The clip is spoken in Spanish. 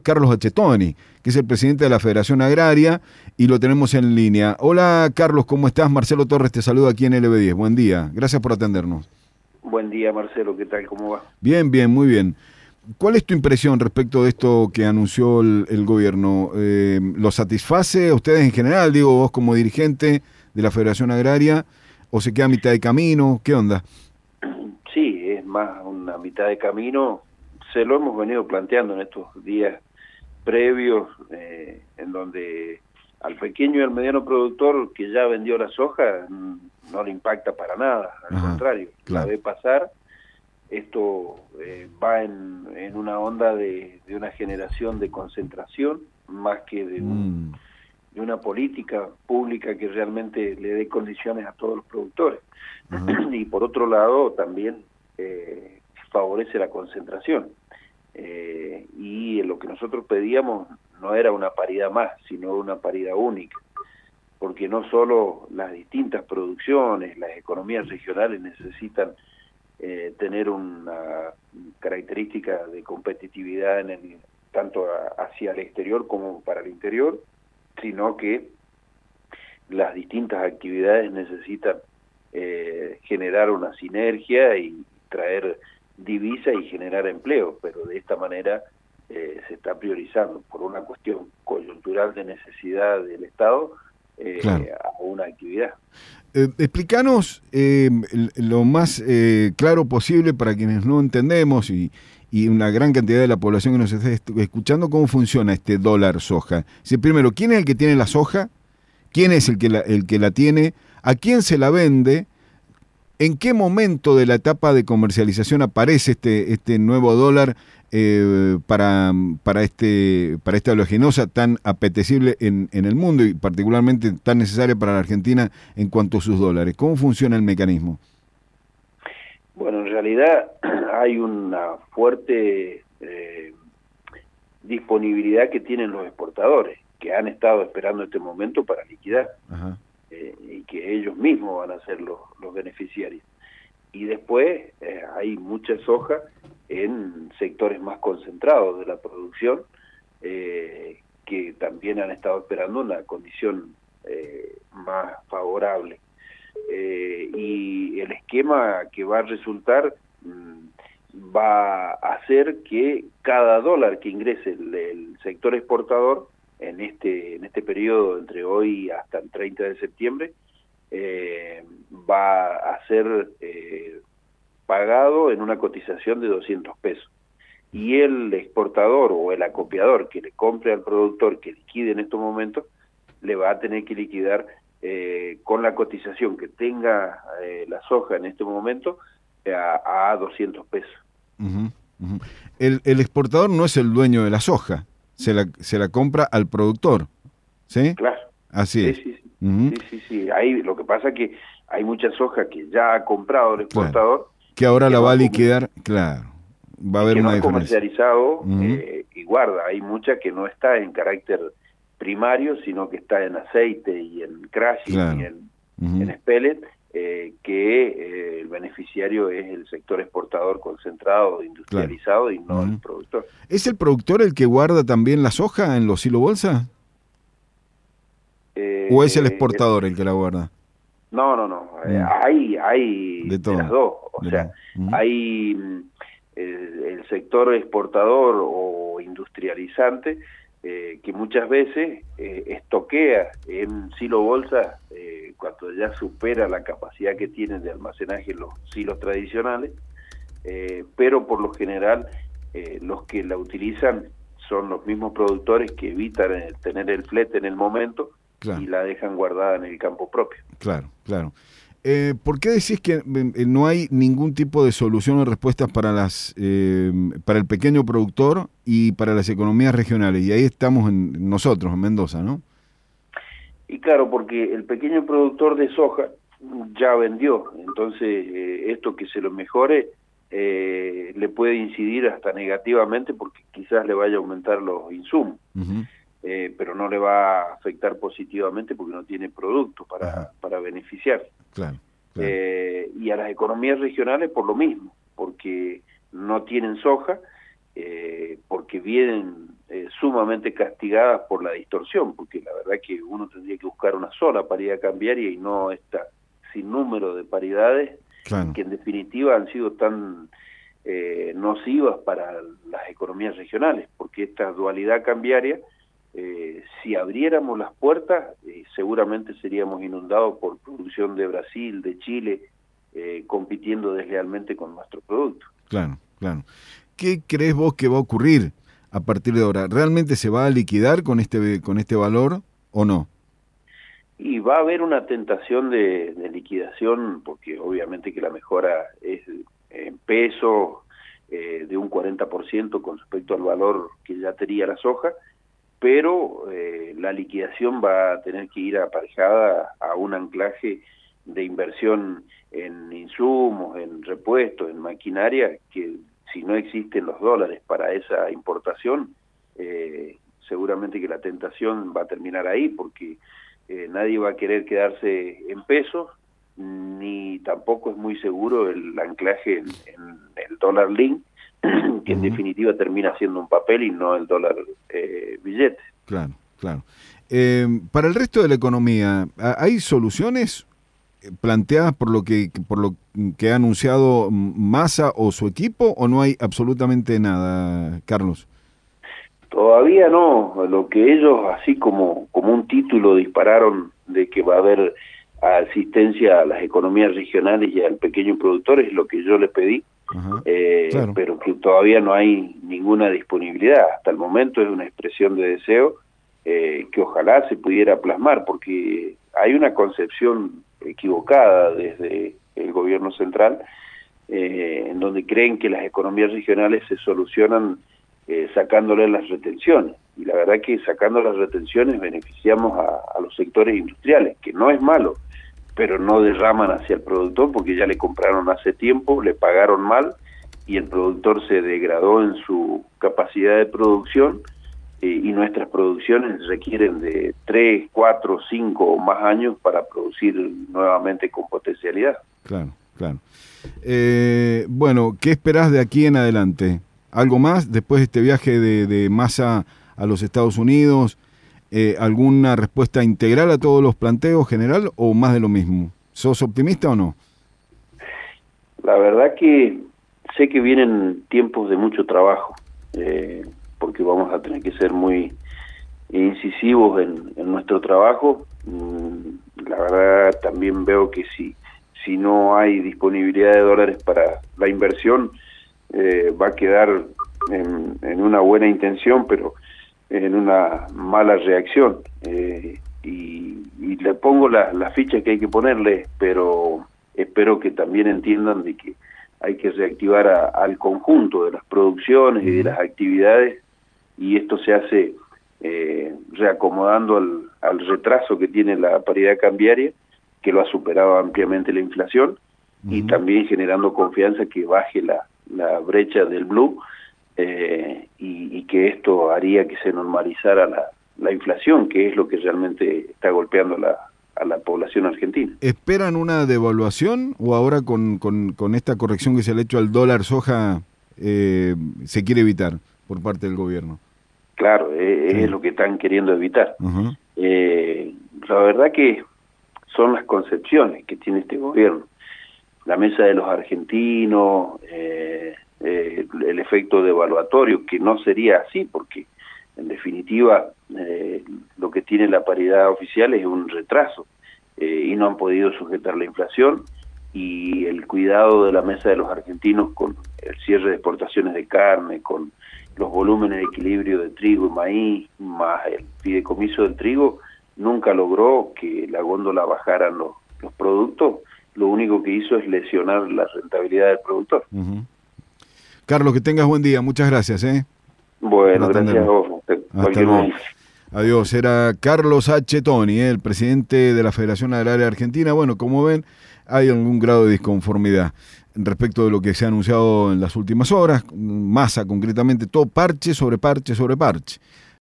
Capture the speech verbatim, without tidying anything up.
Carlos Achetoni, que es el presidente de la Federación Agraria, y lo tenemos en línea. Hola Carlos, ¿cómo estás? Marcelo Torres te saluda aquí en L B diez. Buen día, gracias por atendernos. Buen día Marcelo, ¿qué tal? ¿Cómo va? Bien, bien, muy bien. ¿Cuál es tu impresión respecto de esto que anunció el, el gobierno? Eh, ¿Lo satisface a ustedes en general, digo vos como dirigente de la Federación Agraria, o se queda a mitad de camino? ¿Qué onda? Sí, es más una mitad de camino. Se lo hemos venido planteando en estos días previos, eh, en donde al pequeño y al mediano productor que ya vendió la soja no le impacta para nada, al Ajá, contrario, claro. la ve pasar. Esto eh, va en, en una onda de, de una generación de concentración más que de, un, Mm. de una política pública que realmente le dé condiciones a todos los productores. Ajá. Y por otro lado también eh, favorece la concentración. Eh, y lo que nosotros pedíamos no era una paridad más, sino una paridad única, porque no solo las distintas producciones, las economías regionales necesitan eh, tener una característica de competitividad en el, tanto a, hacia el exterior como para el interior, sino que las distintas actividades necesitan eh, generar una sinergia y traer divisa y generar empleo, pero de esta manera eh, se está priorizando por una cuestión coyuntural de necesidad del Estado eh, Claro. a una actividad. Eh, explícanos eh, lo más eh, claro posible para quienes no entendemos y, y una gran cantidad de la población que nos esté escuchando, cómo funciona este dólar soja. Si, primero, ¿quién es el que tiene la soja? ¿Quién es el que la, el que la tiene? ¿A quién se la vende? ¿En qué momento de la etapa de comercialización aparece este, este nuevo dólar eh, para, para, este, para esta oleaginosa tan apetecible en, en el mundo y particularmente tan necesaria para la Argentina en cuanto a sus dólares? ¿Cómo funciona el mecanismo? Bueno, en realidad hay una fuerte eh, disponibilidad que tienen los exportadores, que han estado esperando este momento para liquidar. Ajá. Eh, y que ellos mismos van a ser los, los beneficiarios. Y después eh, hay mucha soja en sectores más concentrados de la producción eh, que también han estado esperando una condición eh, más favorable. Eh, y el esquema que va a resultar mmm, va a hacer que cada dólar que ingrese el, el sector exportador en este en este periodo entre hoy hasta el treinta de septiembre eh, va a ser eh, pagado en una cotización de doscientos pesos, y el exportador o el acopiador que le compre al productor que liquide en estos momentos le va a tener que liquidar eh, con la cotización que tenga eh, la soja en este momento a, a doscientos pesos. Uh-huh, uh-huh. El, el exportador no es el dueño de la soja, se la, se la compra al productor, ¿sí? Claro. Así Sí, es. sí, sí. Uh-huh. sí, sí, sí. Ahí lo que pasa es que hay mucha soja que ya ha comprado el exportador, Claro. Que ahora que la no va a ha liquidar, claro, va a y haber que no una ha diferencia. comercializado Uh-huh. eh, y guarda. Hay mucha que no está en carácter primario, sino que está en aceite y en crushing Claro. y en, Uh-huh. en pellet, eh, que eh, el beneficiario es el sector exportador concentrado, industrializado, claro. Y no Uh-huh. el productor. ¿Es el productor el que guarda también la soja en los silo bolsa? Eh, ¿O es el exportador el que la guarda? No, no, no. Mm. Hay, hay De de, las todo. dos. O De sea, la... uh-huh. hay el, el sector exportador o industrializante eh, que muchas veces eh, estoquea en silo bolsa eh, cuando ya supera la capacidad que tienen de almacenaje los silos tradicionales, eh, pero por lo general eh, los que la utilizan son los mismos productores que evitan eh, tener el flete en el momento. Claro. Y la dejan guardada en el campo propio. Claro, claro. Eh, ¿Por qué decís que eh, no hay ningún tipo de solución o respuestas para las eh, para el pequeño productor y para las economías regionales? Y ahí estamos en, nosotros, en Mendoza, ¿no? Y claro, porque el pequeño productor de soja ya vendió, entonces eh, esto que se lo mejore eh, le puede incidir hasta negativamente porque quizás le vaya a aumentar los insumos. Uh-huh. Eh, pero no le va a afectar positivamente porque no tiene producto para, para beneficiar. Claro, claro. Eh, y a las economías regionales por lo mismo, porque no tienen soja, eh, porque vienen eh, sumamente castigadas por la distorsión, porque la verdad que uno tendría que buscar una sola paridad cambiaria y no esta sin número de paridades, claro, que en definitiva han sido tan eh, nocivas para las economías regionales, porque esta dualidad cambiaria, eh, si abriéramos las puertas, eh, seguramente seríamos inundados por producción de Brasil, de Chile, eh, compitiendo deslealmente con nuestro producto. claro, claro. ¿Qué crees vos que va a ocurrir a partir de ahora? ¿Realmente se va a liquidar con este con este valor o no? Y va a haber una tentación de, de liquidación, porque obviamente que la mejora es en pesos eh, de un cuarenta por ciento con respecto al valor que ya tenía la soja, pero eh, la liquidación va a tener que ir aparejada a un anclaje de inversión en insumos, en repuestos, en maquinaria, que si no existen los dólares para esa importación, eh, seguramente que la tentación va a terminar ahí, porque eh, nadie va a querer quedarse en pesos, ni tampoco es muy seguro el anclaje en, en el dólar link, que en definitiva termina siendo un papel y no el dólar eh, billete. Claro, claro. Eh, para el resto de la economía, ¿hay soluciones planteadas por lo que por lo que ha anunciado Massa o su equipo, o no hay absolutamente nada, Carlos? Todavía no. Lo que ellos, así como como un título, dispararon de que va a haber asistencia a las economías regionales y al pequeño productor, es lo que yo le pedí. Ajá, eh, claro. Pero que todavía no hay ninguna disponibilidad. Hasta el momento es una expresión de deseo eh, que ojalá se pudiera plasmar, porque hay una concepción equivocada desde el gobierno central, eh, en donde creen que las economías regionales se solucionan eh, sacándole las retenciones, y la verdad que sacando las retenciones beneficiamos a, a los sectores industriales, que no es malo, pero no derraman hacia el productor, porque ya le compraron hace tiempo, le pagaron mal, y el productor se degradó en su capacidad de producción, eh, y nuestras producciones requieren de tres, cuatro, cinco o más años para producir nuevamente con potencialidad. Claro, claro. Eh, bueno, ¿qué esperás de aquí en adelante? ¿Algo más después de este viaje de, de Massa a los Estados Unidos? Eh, ¿Alguna respuesta integral a todos los planteos general o más de lo mismo? ¿Sos optimista o no? La verdad que sé que vienen tiempos de mucho trabajo, eh, porque vamos a tener que ser muy incisivos en, en nuestro trabajo. La verdad también veo que si, si no hay disponibilidad de dólares para la inversión, eh, va a quedar en, en una buena intención, pero en una mala reacción, eh, y, y le pongo las la fichas que hay que ponerle, pero espero que también entiendan de que hay que reactivar a, al conjunto de las producciones y de las actividades, y esto se hace eh, reacomodando al, al retraso que tiene la paridad cambiaria, que lo ha superado ampliamente la inflación, uh-huh. y también generando confianza que baje la, la brecha del blue, Eh, y, y que esto haría que se normalizara la, la inflación, que es lo que realmente está golpeando a la, a la población argentina. ¿Esperan una devaluación o ahora con, con, con esta corrección que se le ha hecho al dólar soja eh, se quiere evitar por parte del gobierno? Claro, eh, sí. Es lo que están queriendo evitar. Uh-huh. eh, la verdad que son las concepciones que tiene este gobierno. La mesa de los argentinos... Eh, Eh, el efecto devaluatorio, que no sería así, porque en definitiva eh, lo que tiene la paridad oficial es un retraso, eh, y no han podido sujetar la inflación, y el cuidado de la mesa de los argentinos con el cierre de exportaciones de carne, con los volúmenes de equilibrio de trigo y maíz, más el fideicomiso del trigo, nunca logró que la góndola bajaran los, los productos. Lo único que hizo es lesionar la rentabilidad del productor. Uh-huh. Carlos, que tengas buen día. Muchas gracias. ¿eh? Bueno, gracias a vos. Hasta luego. Adiós. Era Carlos H. Toni, ¿eh? el presidente de la Federación Agraria Argentina. Bueno, como ven, hay algún grado de disconformidad respecto de lo que se ha anunciado en las últimas horas. Massa, concretamente, todo parche sobre parche sobre parche.